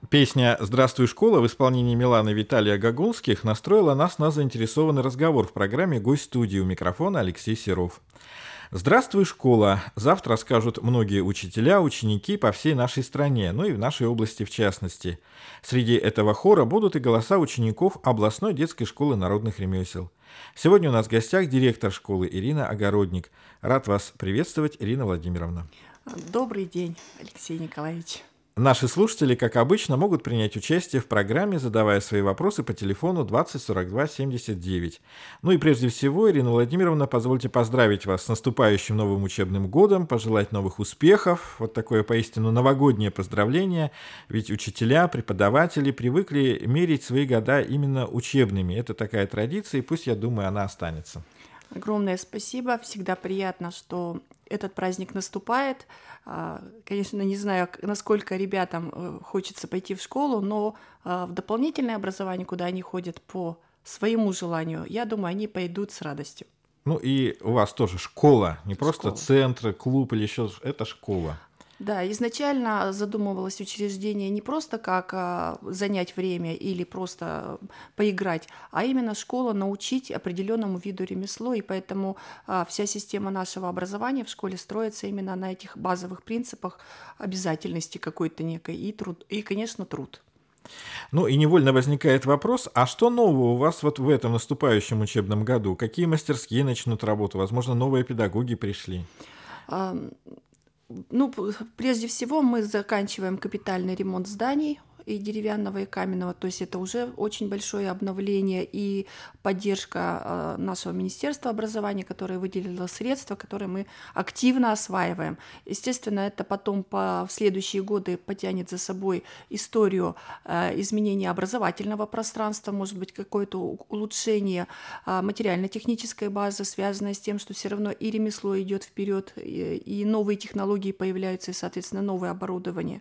Песня «Здравствуй, школа» в исполнении Миланы и Виталия Гогунских настроила нас на заинтересованный разговор в программе «Гость студии», у микрофона Алексей Серов. «Здравствуй, школа» завтра расскажут многие учителя, ученики по всей нашей стране, ну и в нашей области в частности. Среди этого хора будут и голоса учеников областной детской школы народных ремесел. Сегодня у нас в гостях директор школы Ирина Огородник. Рад вас приветствовать, Ирина Владимировна. Добрый день, Алексей Николаевич. Наши слушатели, как обычно, могут принять участие в программе, задавая свои вопросы по телефону 20 42 79. Ну и прежде всего, Ирина Владимировна, позвольте поздравить вас с наступающим новым учебным годом, пожелать новых успехов. Вот такое поистину новогоднее поздравление, ведь учителя, преподаватели привыкли мерить свои года именно учебными. Это такая традиция, и пусть, я думаю, она останется. Огромное спасибо. Всегда приятно, что этот праздник наступает. Конечно, не знаю, насколько ребятам хочется пойти в школу, но в дополнительное образование, куда они ходят по своему желанию, я думаю, они пойдут с радостью. Ну и у вас тоже школа, не просто Школа. центр, клуб или еще, это школа. Да, изначально задумывалось учреждение не просто как занять время или просто поиграть, а именно школа научить определенному виду ремесло, и поэтому вся система нашего образования в школе строится именно на этих базовых принципах обязательности какой-то некой и труд, и, конечно, труд. Ну и невольно возникает вопрос, а что нового у вас вот в этом наступающем учебном году? Какие мастерские начнут работу? Возможно, новые педагоги пришли? Ну, прежде всего мы заканчиваем капитальный ремонт зданий и деревянного, и каменного, то есть это уже очень большое обновление и поддержка нашего Министерства образования, которое выделило средства, которые мы активно осваиваем. Естественно, это потом в следующие годы потянет за собой историю изменения образовательного пространства, может быть, какое-то улучшение материально-технической базы, связанное с тем, что все равно и ремесло идет вперед, и новые технологии появляются, и, соответственно, новое оборудование.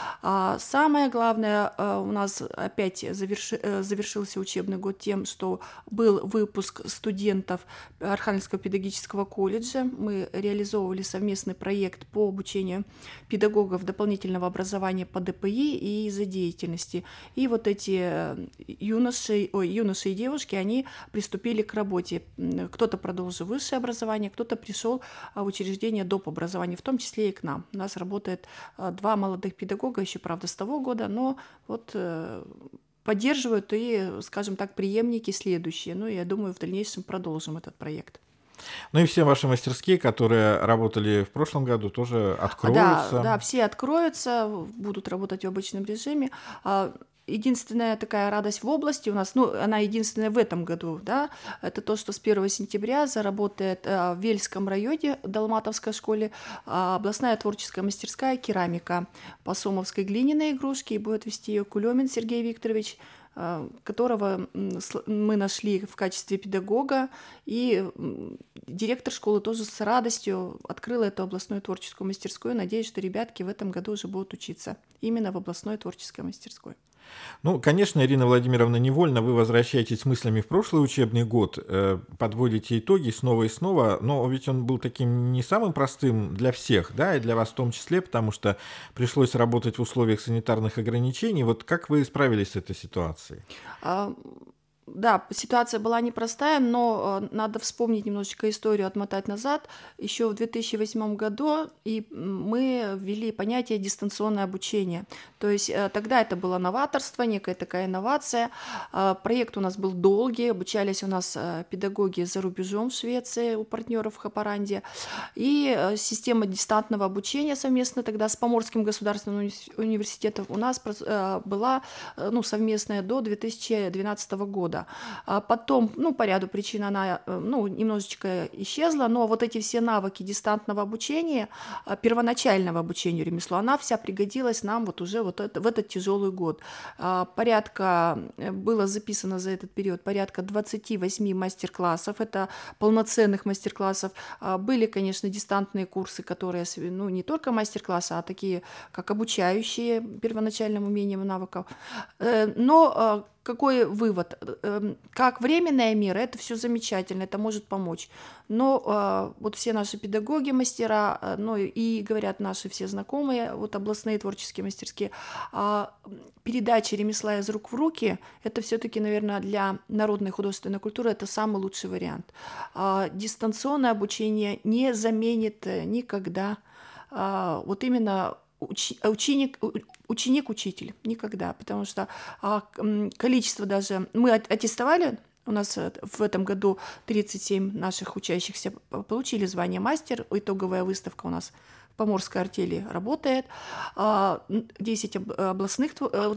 Самое главное, у нас опять завершился учебный год тем, что был выпуск студентов Архангельского педагогического колледжа. Мы реализовывали совместный проект по обучению педагогов дополнительного образования по ДПИ и из-за деятельности. И вот эти юноши и девушки, они приступили к работе. Кто-то продолжил высшее образование, кто-то пришел в учреждение доп. Образования, в том числе и к нам. У нас работает 2 молодых педагога, еще, правда, с того года, но вот поддерживают и, скажем так, преемники следующие. Ну, я думаю, в дальнейшем продолжим этот проект. Ну и все ваши мастерские, которые работали в прошлом году, тоже откроются. Да, все откроются, будут работать в обычном режиме. Единственная такая радость в области у нас, ну, она единственная в этом году, да, это то, что с 1 сентября заработает в Вельском районе, в Долматовской школе, областная творческая мастерская «Керамика» по сомовской глиняной игрушке, и будет вести ее Кулемин Сергей Викторович, которого мы нашли в качестве педагога, и директор школы тоже с радостью открыла эту областную творческую мастерскую. Надеюсь, что ребятки в этом году уже будут учиться именно в областной творческой мастерской. Ну, конечно, Ирина Владимировна, невольно вы возвращаетесь мыслями в прошлый учебный год, подводите итоги снова и снова, но ведь он был таким не самым простым для всех, да, и для вас в том числе, потому что пришлось работать в условиях санитарных ограничений. Вот как вы справились с этой ситуацией? Да, ситуация была непростая, но надо вспомнить немножечко историю, отмотать назад. Еще в 2008 году мы ввели понятие дистанционное обучение. То есть тогда это было новаторство, некая такая инновация. Проект у нас был долгий, обучались у нас педагоги за рубежом в Швеции, у партнеров в Хапаранде. И система дистантного обучения совместно тогда с Поморским государственным университетом у нас была совместная до 2012 года. А потом, по ряду причин она, немножечко исчезла, но вот эти все навыки дистантного обучения, первоначального обучения ремеслу, она вся пригодилась нам вот уже в этот тяжелый год. Было записано за этот период порядка 28 мастер-классов, это полноценных мастер-классов. Были, конечно, дистантные курсы, которые, не только мастер-классы, а такие, как обучающие первоначальным умениям и навыкам. Но какой вывод? Как временная мера, это все замечательно, это может помочь. Но вот все наши педагоги, мастера, ну и говорят наши все знакомые, вот областные творческие мастерские, передача ремесла из рук в руки, это все-таки, наверное, для народной художественной культуры это самый лучший вариант. Дистанционное обучение не заменит никогда вот именно ученик-учитель никогда, потому что количество даже... Мы аттестовали, у нас в этом году 37 наших учащихся получили звание мастер, итоговая выставка у нас в Поморской артели работает, 10 областных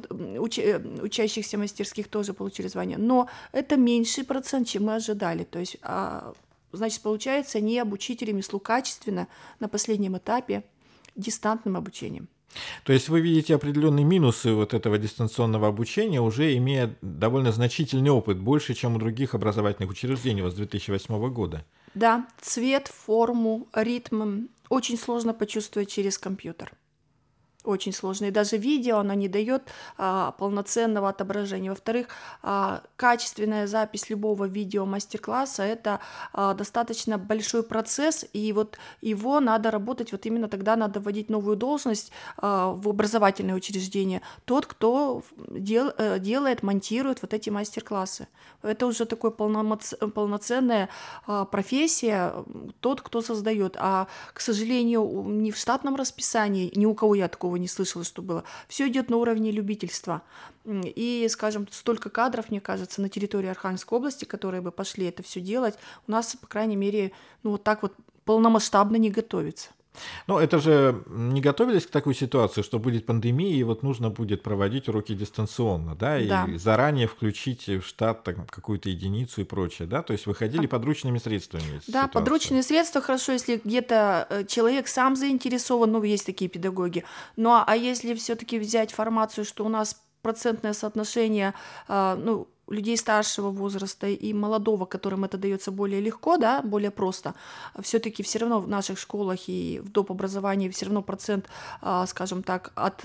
учащихся мастерских тоже получили звание, но это меньший процент, чем мы ожидали, то есть, значит, получается, не обучить ремеслу качественно на последнем этапе дистантным обучением. То есть вы видите определенные минусы вот этого дистанционного обучения, уже имея довольно значительный опыт, больше, чем у других образовательных учреждений у вас с 2008 года. Да, цвет, форму, ритм очень сложно почувствовать через компьютер. Очень сложно. И даже видео, оно не дает полноценного отображения. Во-вторых, качественная запись любого видео мастер-класса – это достаточно большой процесс, и вот его надо работать, вот именно тогда надо вводить новую должность в образовательное учреждение. Тот, кто делает, монтирует вот эти мастер-классы. Это уже такая полноценная профессия, тот, кто создает. А, к сожалению, ни в штатном расписании, ни у кого я такого не слышала, что было. Все идет на уровне любительства. И, скажем, столько кадров, мне кажется, на территории Архангельской области, которые бы пошли это все делать, у нас, по крайней мере, ну вот так вот полномасштабно не готовится. Ну, это же не готовились к такой ситуации, что будет пандемия, и вот нужно будет проводить уроки дистанционно, да, Да. и заранее включить в штат какую-то единицу и прочее, да, то есть выходили подручными средствами из Да, ситуации. подручные средства хорошо, если где-то человек сам заинтересован, ну, есть такие педагоги. Ну, а если все-таки взять формацию, что у нас процентное соотношение, ну, людей старшего возраста и молодого, которым это дается более легко, да, более просто, все-таки все равно в наших школах и в доп. Образовании все равно процент, скажем так, от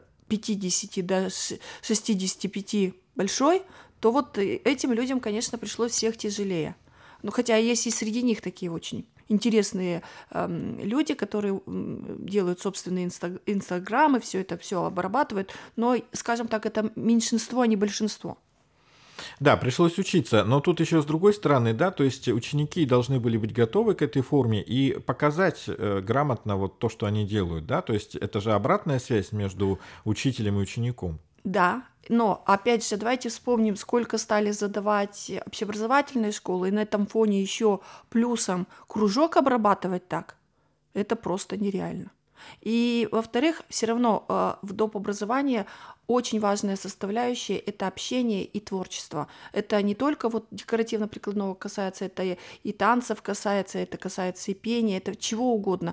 50 до 65 большой, то вот этим людям, конечно, пришлось всех тяжелее. Ну, хотя есть и среди них такие очень интересные люди, которые делают собственные инстаграмы, все это все обрабатывают, но, скажем так, это меньшинство, а не большинство. Да, пришлось учиться, но тут еще с другой стороны, да, то есть ученики должны были быть готовы к этой форме и показать грамотно вот то, что они делают, да, то есть это же обратная связь между учителем и учеником. Да, но, опять же, давайте вспомним, сколько стали задавать общеобразовательные школы, и на этом фоне еще плюсом кружок обрабатывать так, это просто нереально. И, во-вторых, все равно в доп. Образовании очень важная составляющая – это общение и творчество. Это не только вот декоративно-прикладного касается, это и танцев касается, это касается и пения, это чего угодно.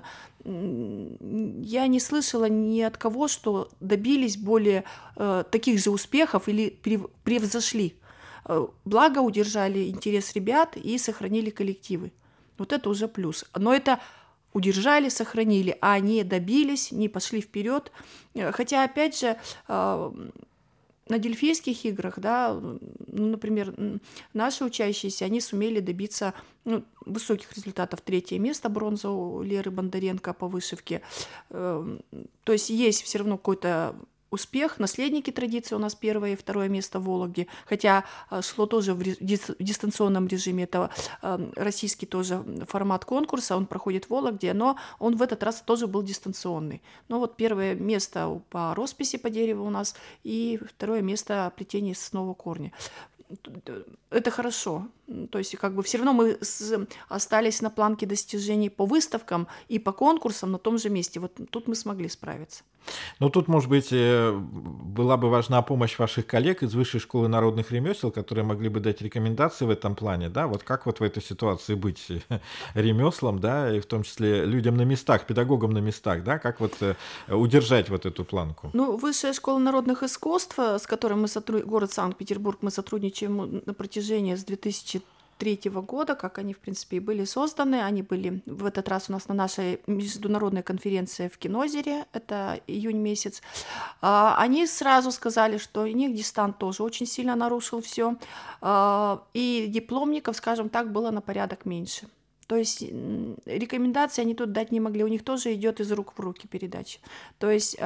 Я не слышала ни от кого, что добились более таких же успехов или превзошли. Благо удержали интерес ребят и сохранили коллективы. Вот это уже плюс. Но это удержали, сохранили, а не добились, не пошли вперед. Хотя, опять же, на Дельфийских играх, да, ну, например, наши учащиеся, они сумели добиться высоких результатов. 3-е место, бронза у Леры Бондаренко по вышивке. То есть есть все равно какой-то успех. Наследники традиции у нас 1-е и 2-е место в Вологде, хотя шло тоже в дистанционном режиме, это российский тоже формат конкурса, он проходит в Вологде, но он в этот раз тоже был дистанционный. Но вот 1-е место по росписи по дереву у нас и 2-е место плетение соснового корня. Это хорошо. То есть как бы все равно мы остались на планке достижений по выставкам и по конкурсам на том же месте. Вот тут мы смогли справиться. Ну, тут, может быть, была бы важна помощь ваших коллег из Высшей школы народных ремесел, которые могли бы дать рекомендации в этом плане, да, вот как вот в этой ситуации быть ремеслом, да, и в том числе людям на местах, педагогам на местах, да, как вот удержать вот эту планку? Ну, Высшая школа народных искусств, с которой город Санкт-Петербург, мы сотрудничаем на протяжении с 2013 1993 года, как они, в принципе, и были созданы. Они были в этот раз у нас на нашей международной конференции в Кинозере, это июнь месяц. Они сразу сказали, что у них дистант тоже очень сильно нарушил все, и дипломников, скажем так, было на порядок меньше. То есть рекомендации они тут дать не могли, у них тоже идет из рук в руки передача. То есть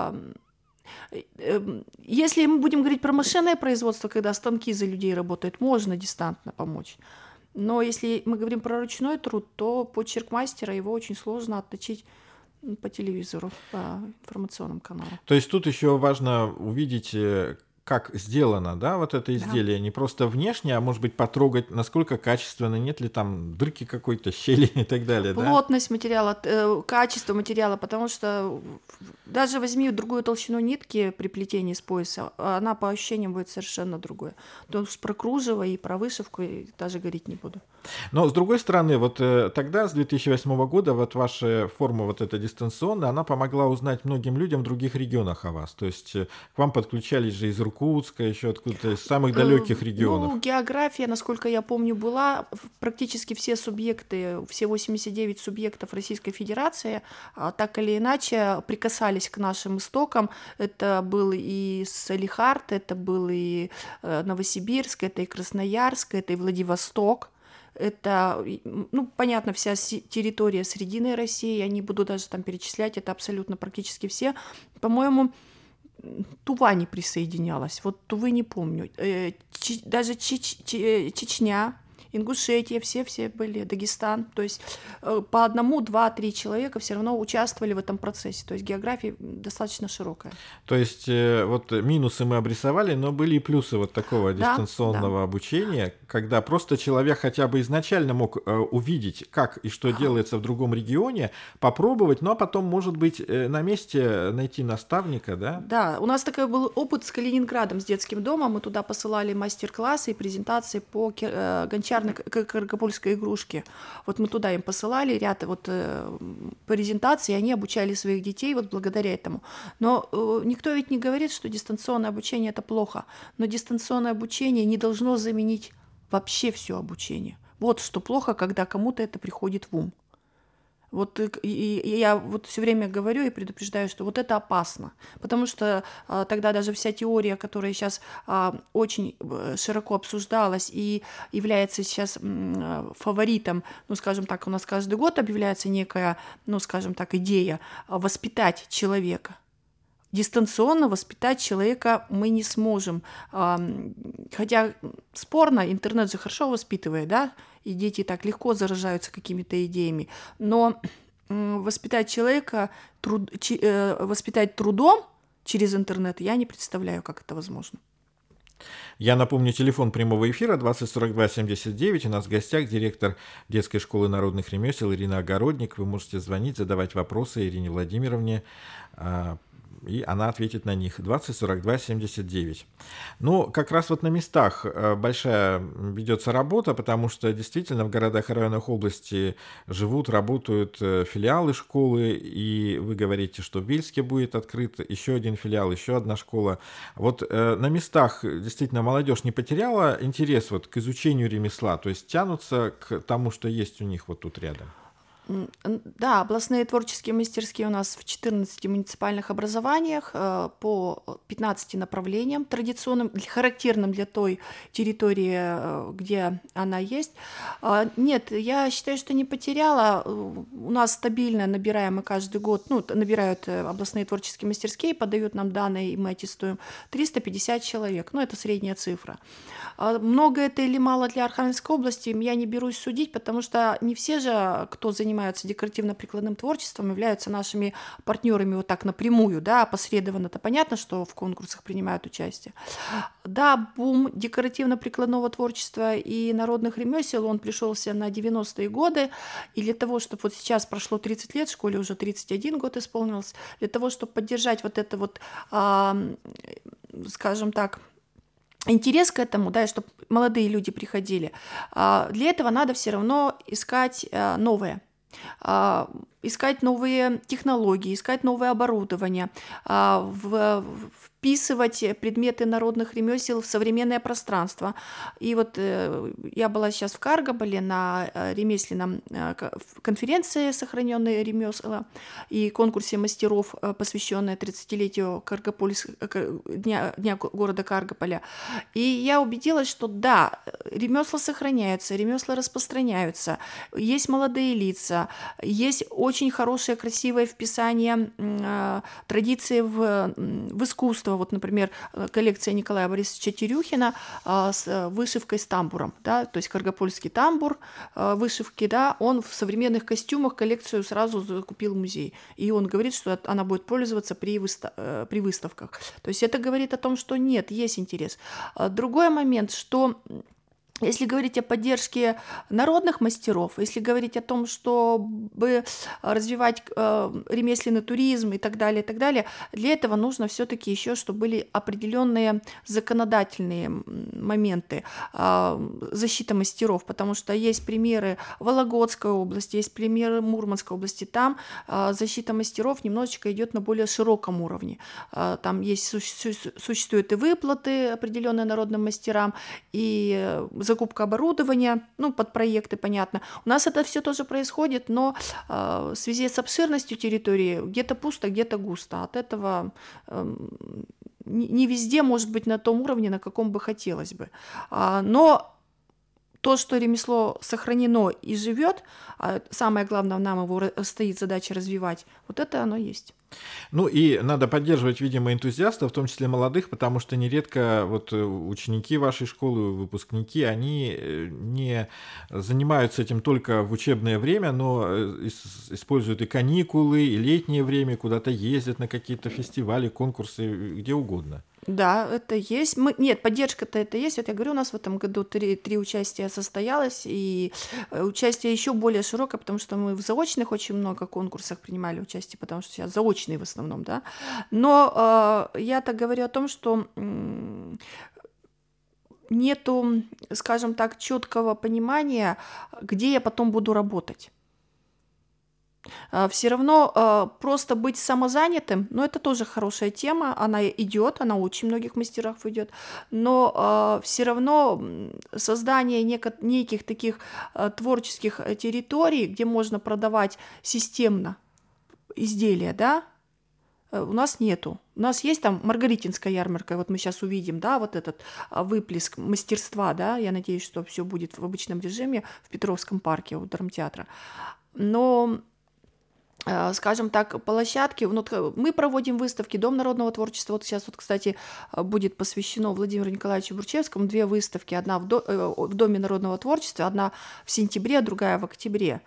если мы будем говорить про машинное производство, когда станки за людей работают, можно дистантно помочь. Но если мы говорим про ручной труд, то почерк мастера, его очень сложно отточить по телевизору, по информационным каналам. То есть тут еще важно увидеть, как сделано, да, вот это Да. изделие, не просто внешне, а может быть потрогать, насколько качественно, нет ли там дырки какой-то, щели и так далее, да? Плотность материала, качество материала, потому что даже возьми другую толщину нитки при плетении с пояса, она по ощущениям будет совершенно другое. То есть про кружево и про вышивку даже говорить не буду. Но, с другой стороны, вот тогда, с 2008 года, вот ваша форма вот эта дистанционная, она помогла узнать многим людям в других регионах о вас. То есть к вам подключались же из Иркутска, еще откуда-то, из самых далеких регионов. Ну, география, насколько я помню, была. Практически все субъекты, все 89 субъектов Российской Федерации, так или иначе прикасались к нашим истокам. Это был и Салехард, это был и Новосибирск, это и Красноярск, это и Владивосток. Это, ну, понятно, вся территория Срединной России, я не буду даже там перечислять, это абсолютно практически все. По-моему, Тува не присоединялась, вот Тувы не помню. Даже Чечня, Ингушетия, все были, Дагестан. То есть по одному, два, три человека все равно участвовали в этом процессе. То есть география достаточно широкая. То есть вот минусы мы обрисовали, но были и плюсы вот такого дистанционного обучения, когда просто человек хотя бы изначально мог увидеть, как и что делается в другом регионе, попробовать, ну а потом, может быть, на месте найти наставника, да? Да, у нас такой был опыт с Калининградом, с детским домом. Мы туда посылали мастер-классы и презентации по гончарно-каргопольской игрушке. Вот мы туда им посылали ряд вот презентаций, и они обучали своих детей вот благодаря этому. Но никто ведь не говорит, что дистанционное обучение – это плохо. Но дистанционное обучение не должно заменить вообще все обучение. Вот что плохо, когда кому-то это приходит в ум. Вот и я вот все время говорю и предупреждаю, что вот это опасно, потому что тогда даже вся теория, которая сейчас очень широко обсуждалась и является сейчас фаворитом, ну, скажем так, у нас каждый год объявляется некая, ну, скажем так, идея воспитать человека. Дистанционно воспитать человека мы не сможем. Хотя спорно, интернет же хорошо воспитывает, да, и дети так легко заражаются какими-то идеями. Но воспитать человека, воспитать трудом через интернет, я не представляю, как это возможно. Я напомню, телефон прямого эфира 20 42 79. У нас в гостях директор детской школы народных ремесел Ирина Огородник. Вы можете звонить, задавать вопросы Ирине Владимировне, и она ответит на них. 20 42 79. Ну, как раз вот на местах большая ведется работа, потому что действительно в городах и районах области живут, работают филиалы школы, и вы говорите, что в Вельске будет открыт еще один филиал, еще одна школа. Вот на местах действительно молодежь не потеряла интерес вот к изучению ремесла, то есть тянутся к тому, что есть у них вот тут рядом? Да, областные творческие мастерские у нас в 14 муниципальных образованиях по 15 направлениям традиционным, характерным для той территории, где она есть. Нет, я считаю, что не потеряла. У нас стабильно набираем каждый год, ну, набирают областные творческие мастерские, подают нам данные, и мы аттестуем 350 человек. Ну, это средняя цифра. Много это или мало для Архангельской области, я не берусь судить, потому что не все же, кто занимается декоративно-прикладным творчеством, являются нашими партнерами вот так напрямую, да, опосредованно-то понятно, что в конкурсах принимают участие. Да, бум декоративно-прикладного творчества и народных ремесел, он пришелся на 90-е годы, и для того, чтобы вот сейчас прошло 30 лет, школе уже 31 год исполнилось, для того, чтобы поддержать вот это вот, скажем так, интерес к этому, да, чтобы молодые люди приходили. Для этого надо все равно искать новое. Искать новые технологии, искать новое оборудование. В вписывать предметы народных ремесел в современное пространство. И вот я была сейчас в Каргополе на ремесленном конференции «Сохраненные ремесла» и конкурсе мастеров, посвященной 30-летию дня города Каргополя. И я убедилась, что да, ремесла сохраняются, ремесла распространяются, есть молодые лица, есть очень хорошее, красивое вписание традиции в искусство. Вот, например, коллекция Николая Борисовича Терюхина с вышивкой с тамбуром, да, то есть каргопольский тамбур вышивки, да, он в современных костюмах коллекцию сразу закупил музей. И он говорит, что она будет пользоваться при выставках. То есть это говорит о том, что нет, есть интерес. Другой момент, что если говорить о поддержке народных мастеров, если говорить о том, чтобы развивать ремесленный туризм и так далее, для этого нужно все-таки еще, чтобы были определенные законодательные моменты, защита мастеров, потому что есть примеры Вологодской области, есть примеры Мурманской области, там защита мастеров немножечко идет на более широком уровне. Там существуют и выплаты определенные народным мастерам, и закупка оборудования, ну, под проекты, понятно. У нас это все тоже происходит, но в связи с обширностью территории где-то пусто, где-то густо. От этого не везде может быть на том уровне, на каком бы хотелось бы. Но то, что ремесло сохранено и живет, самое главное, нам его стоит задача развивать, вот это оно есть. Ну и надо поддерживать, видимо, энтузиастов, в том числе молодых, потому что нередко вот ученики вашей школы, выпускники, они не занимаются этим только в учебное время, но используют и каникулы, и летнее время, куда-то ездят на какие-то фестивали, конкурсы, где угодно. Да, это есть. Нет, поддержка-то это есть. Вот я говорю, у нас в этом году три участия состоялось, и участие еще более широкое, потому что мы в заочных очень много конкурсах принимали участие, потому что сейчас заочные в основном, да. Но я так говорю о том, что нету, скажем так, четкого понимания, где я потом буду работать. Все равно просто быть самозанятым, но это тоже хорошая тема, она идет, она у очень многих мастеров идет, но все равно создание неких таких творческих территорий, где можно продавать системно изделия, да, у нас нету. У нас есть там Маргаритинская ярмарка, вот мы сейчас увидим, да, вот этот выплеск мастерства, да, я надеюсь, что все будет в обычном режиме в Петровском парке у драмтеатра. Но скажем так, площадки. Мы проводим выставки, Дом народного творчества. Вот сейчас, вот, кстати, будет посвящено Владимиру Николаевичу Бурчевскому 2 выставки. Одна в Доме народного творчества, одна в сентябре, другая в октябре,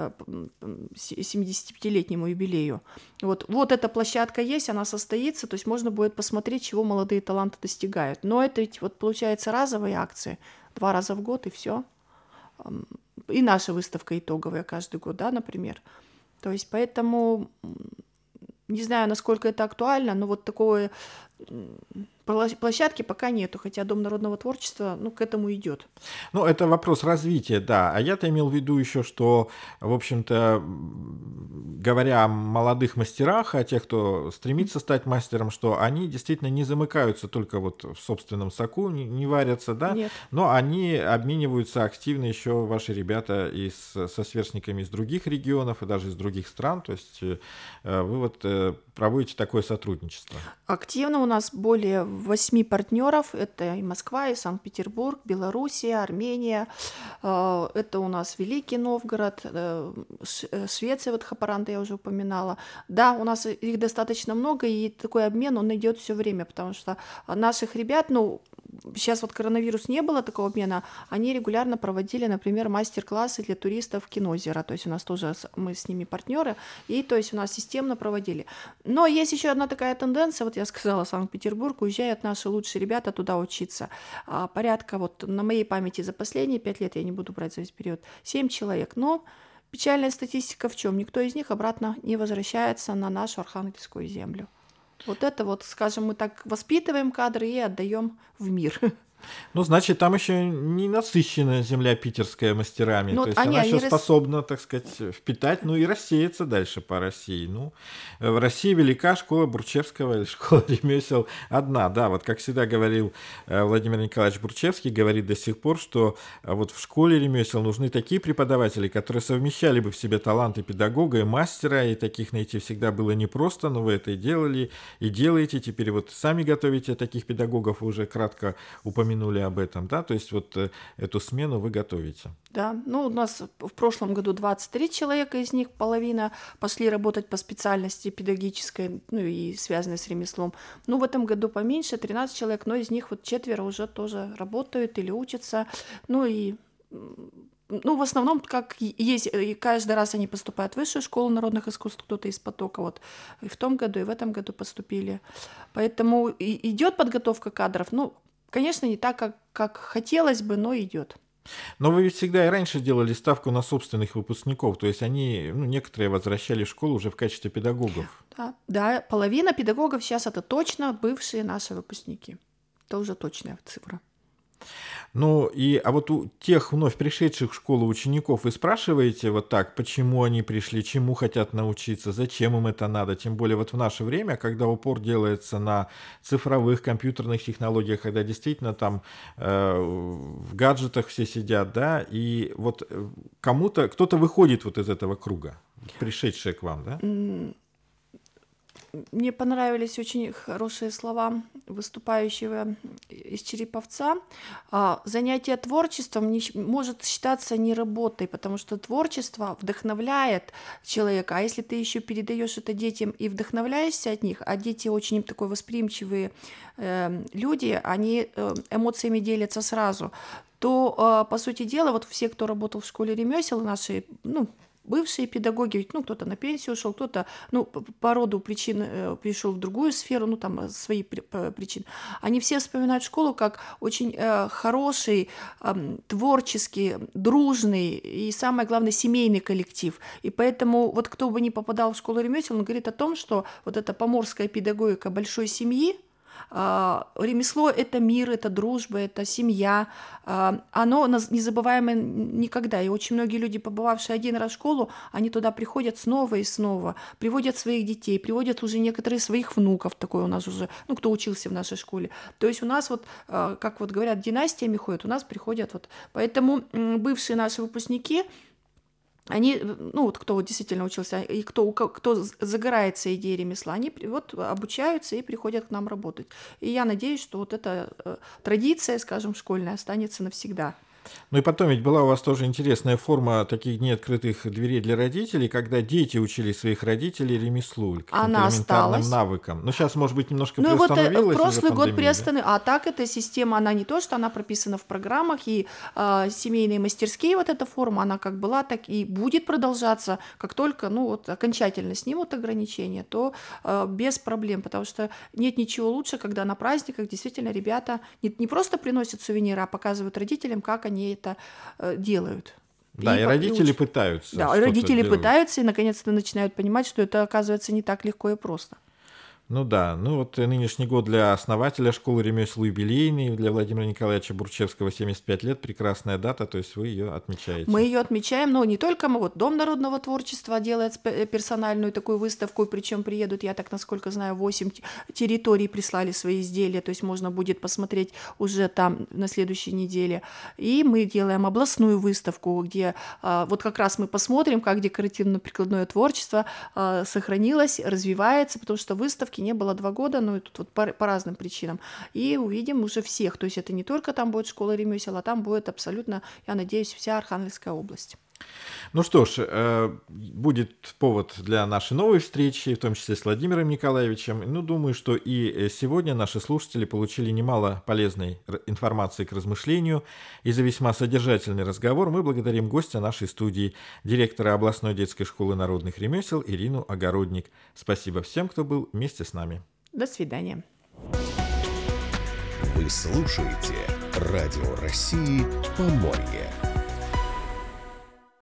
75-летнему юбилею. Вот эта площадка есть, она состоится, то есть можно будет посмотреть, чего молодые таланты достигают. Но это ведь вот получается разовые акции, 2 раза в год и все. И наша выставка итоговая каждый год, да, например. То есть поэтому не знаю, насколько это актуально, но вот такой площадки пока нету, хотя Дом народного творчества, к этому идет. Ну, это вопрос развития, да. А я-то имел в виду еще, что, в общем-то, говоря о молодых мастерах, о тех, кто стремится стать мастером, что они действительно не замыкаются только вот в собственном соку, не варятся, да, Нет. но они обмениваются активно еще, ваши ребята, и со сверстниками из других регионов, и даже из других стран, то есть вы вот проводите такое сотрудничество. Активно у нас более 8 партнеров. Это и Москва, и Санкт-Петербург, Белоруссия, Армения. Это у нас Великий Новгород, Швеция, вот Хапаранта я уже упоминала. Да, у нас их достаточно много, и такой обмен, он идет все время, потому что наших ребят, сейчас вот коронавирус не было такого обмена, они регулярно проводили, например, мастер-классы для туристов Кинозера, то есть у нас тоже мы с ними партнеры, и то есть у нас системно проводили. Но есть еще одна такая тенденция, вот я сказала, Санкт-Петербург, уезжают наши лучшие ребята туда учиться. Порядка, вот на моей памяти за последние 5 лет, я не буду брать за весь период, 7 человек, но печальная статистика в чем? Никто из них обратно не возвращается на нашу Архангельскую землю. Вот это вот, скажем, мы так воспитываем кадры и отдаем в мир. Ну, значит, там еще не насыщенная земля питерская мастерами. Ну, То вот есть она еще они способна, так сказать, впитать, ну и рассеяться дальше по России. Ну, в России велика школа Бурчевского или школа ремесел одна. Да, вот как всегда говорил Владимир Николаевич Бурчевский, говорит до сих пор, что вот в школе ремесел нужны такие преподаватели, которые совмещали бы в себе таланты педагога и мастера, и таких найти всегда было непросто, но вы это и делали, и делаете. Теперь вот сами готовите таких педагогов, вы уже кратко упомянули об этом, да, то есть вот эту смену вы готовите. Да, ну у нас в прошлом году 23 человека, из них половина пошли работать по специальности педагогической, ну и связанной с ремеслом. Ну в этом году поменьше, 13 человек, но из них вот 4 уже тоже работают или учатся. Ну и ну, в основном, как есть, и каждый раз они поступают в высшую школу народных искусств, кто-то из потока, вот и в том году, и в этом году поступили. Поэтому идет подготовка кадров, ну, конечно, не так, как хотелось бы, но идет. Но вы ведь всегда и раньше делали ставку на собственных выпускников, то есть они, ну, некоторые возвращались в школу уже в качестве педагогов. Да, да, половина педагогов сейчас это точно бывшие наши выпускники. Это уже точная цифра. Ну, а вот у тех вновь пришедших в школу учеников вы спрашиваете вот так, почему они пришли, чему хотят научиться, зачем им это надо? Тем более вот в наше время, когда упор делается на цифровых компьютерных технологиях, когда действительно там в гаджетах все сидят, да, и вот кто-то выходит вот из этого круга, пришедшие к вам, да? Мне понравились очень хорошие слова выступающего из Череповца. Занятие творчеством может считаться не работой, потому что творчество вдохновляет человека. А если ты еще передаешь это детям и вдохновляешься от них, а дети очень такой восприимчивые люди, они эмоциями делятся сразу, то, по сути дела, вот все, кто работал в школе ремесел, наши, ну, бывшие педагоги, ну, кто-то на пенсию ушел, кто-то, ну, по роду причин пришел в другую сферу, ну, там, свои причины. Они все вспоминают школу как очень хороший, творческий, дружный и, самое главное, семейный коллектив. И поэтому вот кто бы ни попадал в школу ремесел, он говорит о том, что вот эта поморская педагогика большой семьи, ремесло — это мир, это дружба, это семья. Оно незабываемое никогда. И очень многие люди, побывавшие один раз в школу, они туда приходят снова и снова, приводят своих детей, приводят уже некоторые своих внуков, такое у нас уже, ну, кто учился в нашей школе. То есть у нас вот, как вот говорят, династиями ходят, у нас приходят вот. Поэтому бывшие наши выпускники, они, ну вот кто вот действительно учился, и кто загорается идеей ремесла, они вот обучаются и приходят к нам работать. И я надеюсь, что вот эта традиция, скажем, школьная останется навсегда. Ну и потом ведь была у вас тоже интересная форма таких дней открытых дверей для родителей, когда дети учили своих родителей ремеслу, каким-то Она элементарным осталась. навыкам. Но сейчас, может быть, немножко Ну и вот приостановилась из-за прошлый год пандемии, да? приостановила. А так эта система, она не то, что она прописана в программах, и семейные мастерские, вот эта форма, она как была, так и будет продолжаться. Как только, ну вот, окончательно снимут ограничения, то без проблем, потому что нет ничего лучше, когда на праздниках действительно ребята не просто приносят сувениры, а показывают родителям, как они это делают. Да, и родители пытаются. Да, и что-то родители делать. пытаются и наконец-то начинают понимать, что это оказывается не так легко и просто. Ну да, ну вот нынешний год для основателя школы ремесел юбилейный, для Владимира Николаевича Бурчевского 75 лет, прекрасная дата, то есть вы ее отмечаете. Мы ее отмечаем, но не только мы, вот Дом народного творчества делает персональную такую выставку, причем приедут, я так насколько знаю, 8 территорий прислали свои изделия, то есть можно будет посмотреть уже там на следующей неделе. И мы делаем областную выставку, где вот как раз мы посмотрим, как декоративно-прикладное творчество сохранилось, развивается, потому что выставки не было 2 года, но тут вот по разным причинам. И увидим уже всех. То есть это не только там будет школа ремесел, а там будет абсолютно, я надеюсь, вся Архангельская область. Ну что ж, будет повод для нашей новой встречи, в том числе с Владимиром Николаевичем. Ну, думаю, что и сегодня наши слушатели получили немало полезной информации к размышлению. И за весьма содержательный разговор мы благодарим гостя нашей студии, директора областной детской школы народных ремесел Ирину Огородник. Спасибо всем, кто был вместе с нами. До свидания. Вы слушаете Радио России «Поморье».